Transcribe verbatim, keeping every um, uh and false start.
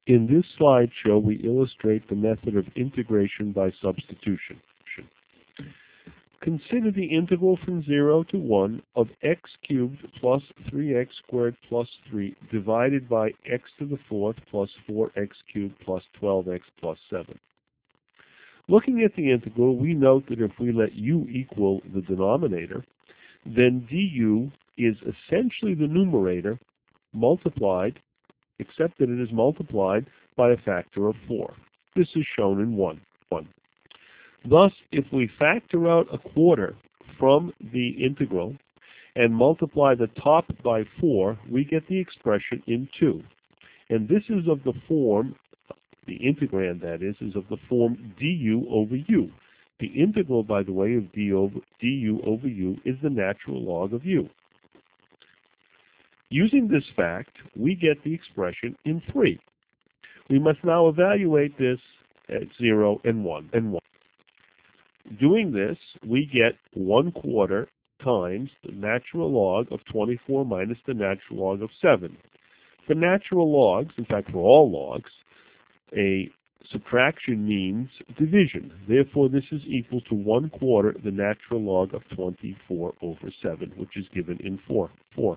In this slideshow, we illustrate the method of integration by substitution. Consider the integral from zero to one of x cubed plus three x squared plus three divided by x to the fourth plus four x cubed plus twelve x plus seven. Looking at the integral, we note that if we let u equal the denominator, then du is essentially the numerator multiplied, except that it is multiplied by a factor of four. This is shown in one. one. Thus, if we factor out a quarter from the integral and multiply the top by four, we get the expression in two. And this is of the form, the integrand that is, is of the form du over u. The integral, by the way, of du over, du over u is the natural log of u. Using this fact, we get the expression in three. We must now evaluate this at zero and one and one. Doing this, we get one quarter times the natural log of twenty-four minus the natural log of seven. For natural logs, in fact for all logs, a subtraction means division. Therefore, this is equal to one quarter the natural log of twenty-four over seven, which is given in four. four.